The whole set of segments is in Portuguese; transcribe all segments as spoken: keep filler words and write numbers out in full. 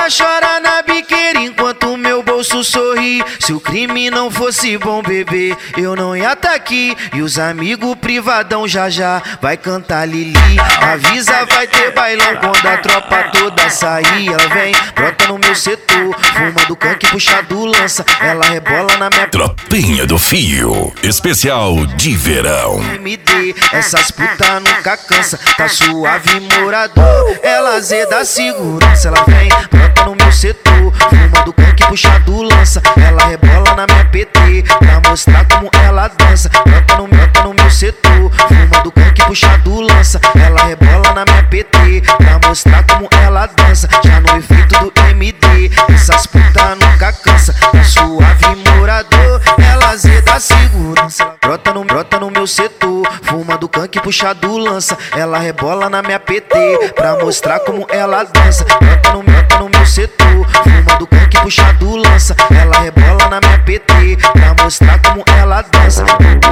cara chora na biqueira enquanto o meu bolso sorri. Se o crime não fosse bom, bebê, eu não ia tá aqui. E os amigos privadão já já vai cantar Lili. Avisa, vai ter bailão quando a tropa toda sair. Ela vem, brota no meu setor, fuma do canque, puxa do lança. Ela rebola na minha Tropinha do Fio, especial de verão. M D, essas puta nunca cansa. Tá suave, morador, ela zeda segurança. Ela vem, brota no meu setor, fuma do canque, puxa do lança. Ela rebola na minha P T, pra mostrar como ela dança. Brota no, brota no meu setor, fuma do canque, puxa do lança. Ela rebola na minha P T, pra mostrar como ela dança. Já no efeito do M D, essas puta nunca cansa. Tá suave, morador, ela zeda segurança. Brota no, brota no meu setor, fuma do canque, puxa do lança. Ela rebola na minha P T, pra mostrar como ela dança. Brota no, brota no meu setor, fuma do canque, puxa do lança. Ela rebola na minha P T, pra mostrar como ela dança.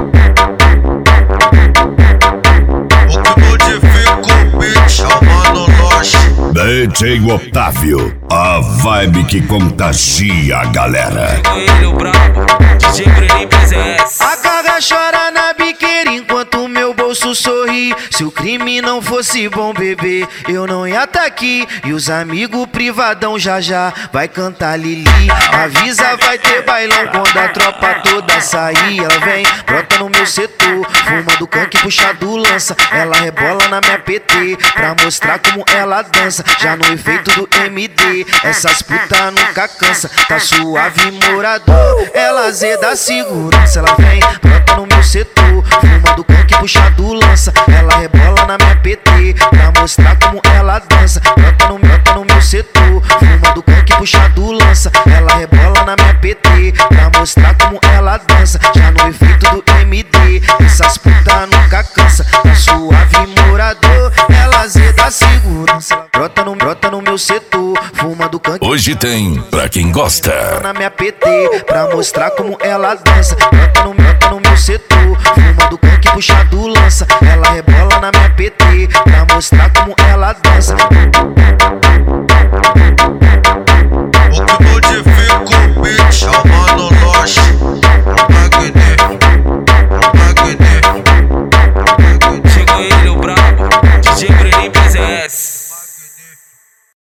O que modifica o beat é o Mano Loche. D J Otávio, a vibe que contagia a galera. Coelho brabo, D J Brenin presença. A carga chora na biqueira enquanto o meu bolso sorri. Se o crime não fosse bom, bebê, eu não ia tá aqui. E os amigos privadão já já vai cantar Lili. Avisa, vai ter bailão quando a tropa toda sair. Ela vem, brota no meu setor, fuma do canque, puxa do lança. Ela rebola na minha P T, pra mostrar como ela dança. Já no efeito do M D, essas puta nunca cansa. Tá suave, morador, ela zeda segurança. Ela vem, brota no meu setor, fuma do canque, puxa do lança. Ela rebola na minha P T, pra mostrar como ela dança. Brota no, brota no meu setor, fuma do canque, puxa do lança. Ela rebola na minha P T, pra mostrar como ela dança. Já no efeito do M D, essas puta nunca cansa. Tá suave, morador, ela zeda segurança. Brota no, brota no meu setor, fuma do canque. Hoje tem pra quem gosta. Na minha P T, pra mostrar como ela dança. Brota no, brota no meu setor, fuma do canque, puxa do lança. Ela rebola na minha P T, pra mostrar como ela dança. O que modifica o beat é o Mano Loche. Magnífico.